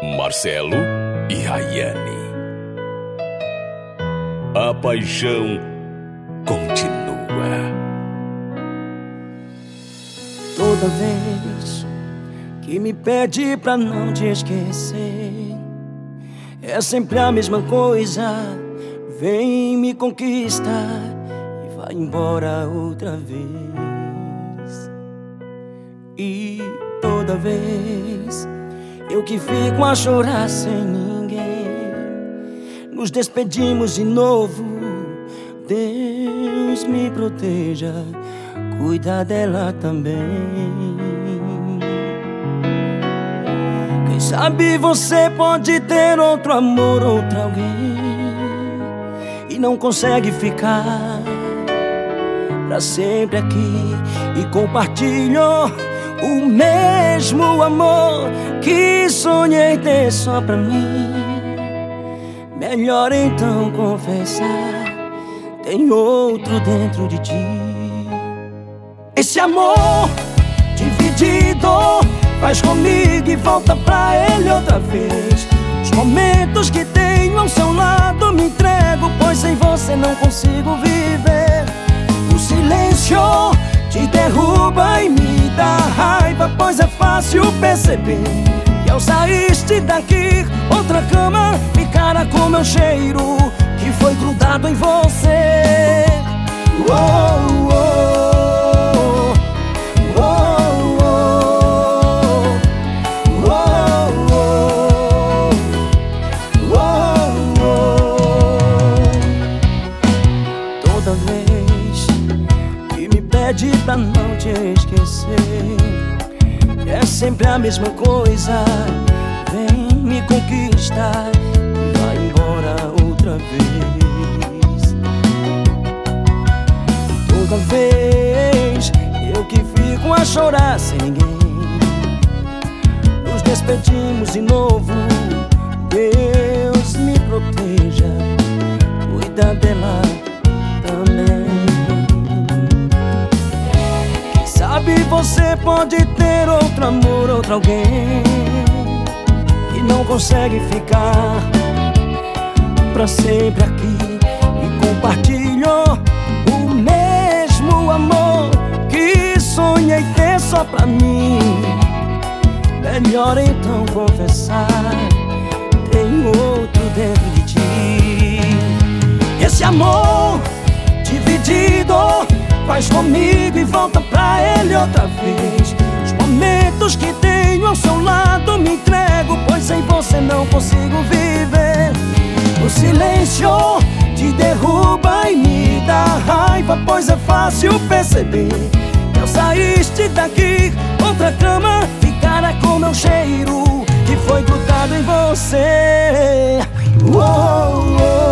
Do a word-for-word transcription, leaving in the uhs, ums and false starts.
Marcelo e Rayane. A paixão continua. Toda vez que me pede pra não te esquecer, é sempre a mesma coisa. Vem, me conquista e vai embora outra vez. E toda vez eu que fico a chorar sem ninguém, nos despedimos de novo. Deus me proteja, cuida dela também. Quem sabe você pode ter outro amor, outro alguém, e não consegue ficar pra sempre aqui. E compartilhou o mesmo amor que sonhei ter só pra mim. Melhor então confessar, tem outro dentro de ti. Esse amor dividido faz comigo e volta pra ele outra vez. Os momentos que tenho ao seu lado me entrego, pois sem você não consigo viver. O silêncio te derruba e me dá raiva, pois é fácil perceber que ao saíste daqui, outra cama ficará com meu cheiro que foi grudado em você. Oh, oh, oh, oh, oh, oh. Toda vez que me pede pra não te esquecer, é sempre a mesma coisa. Vem, me conquista e vai embora outra vez. Toda vez eu que fico a chorar sem ninguém, nos despedimos de novo. Deus me proteja, cuida dela também. Quem sabe você pode ter outro amor, outro alguém, e não consegue ficar pra sempre aqui. E compartilhou o mesmo amor que sonhei ter só pra mim. Melhor então confessar, tem outro dentro de ti. Esse amor dividido faz comigo e volta pra ele outra vez. Os momentos que tenho ao seu lado me entrego, pois sem você não consigo viver. O silêncio te derruba e me dá raiva, pois é fácil perceber que ao saíste daqui, outra cama ficará com meu cheiro que foi grudado em você. Oh, oh.